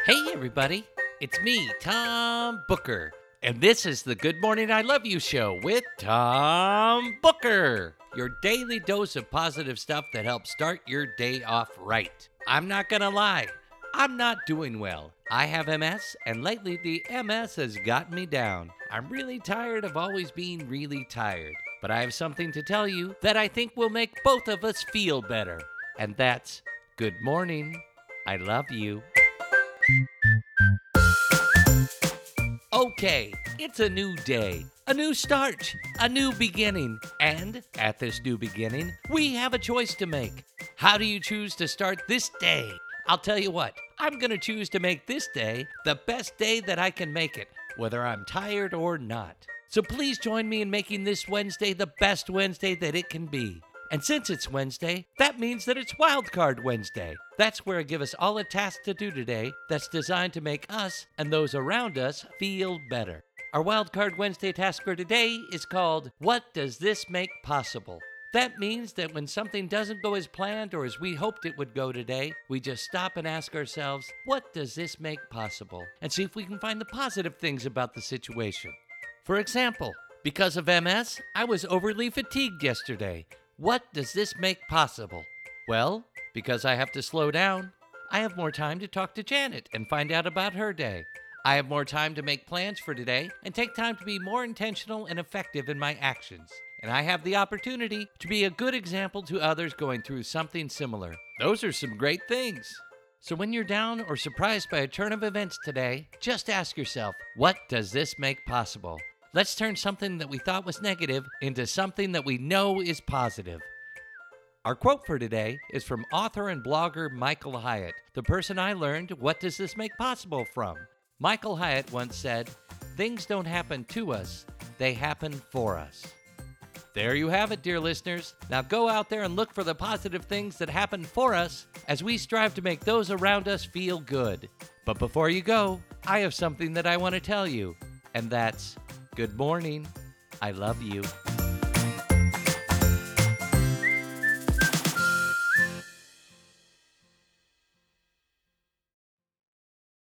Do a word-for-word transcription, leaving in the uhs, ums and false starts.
Hey, everybody. It's me, Tom Booker. And this is the Good Morning I Love You show with Tom Booker. Your daily dose of positive stuff that helps start your day off right. I'm not going to lie. I'm not doing well. I have M S, and lately the M S has gotten me down. I'm really tired of always being really tired. But I have something to tell you that I think will make both of us feel better. And that's good morning. I love you. Okay, it's a new day, a new start, a new beginning. And at this new beginning, we have a choice to make. How do you choose to start this day? I'll tell you what, I'm going to choose to make this day the best day that I can make it, whether I'm tired or not. So please join me in making this Wednesday the best Wednesday that it can be. And since it's Wednesday, that means that it's Wildcard Wednesday. That's where I give us all a task to do today that's designed to make us and those around us feel better. Our Wildcard Wednesday task for today is called, What Does This Make Possible? That means that when something doesn't go as planned or as we hoped it would go today, we just stop and ask ourselves, what does this make possible? And see if we can find the positive things about the situation. For example, because of M S, I was overly fatigued yesterday. What does this make possible? Well, because I have to slow down, I have more time to talk to Janet and find out about her day. I have more time to make plans for today and take time to be more intentional and effective in my actions. And I have the opportunity to be a good example to others going through something similar. Those are some great things. So when you're down or surprised by a turn of events today, just ask yourself, what does this make possible? Let's turn something that we thought was negative into something that we know is positive. Our quote for today is from author and blogger Michael Hyatt, the person I learned What Does This Make Possible from. Michael Hyatt once said, "Things don't happen to us, they happen for us." There you have it, dear listeners. Now go out there and look for the positive things that happen for us as we strive to make those around us feel good. But before you go, I have something that I want to tell you, and that's good morning. I love you.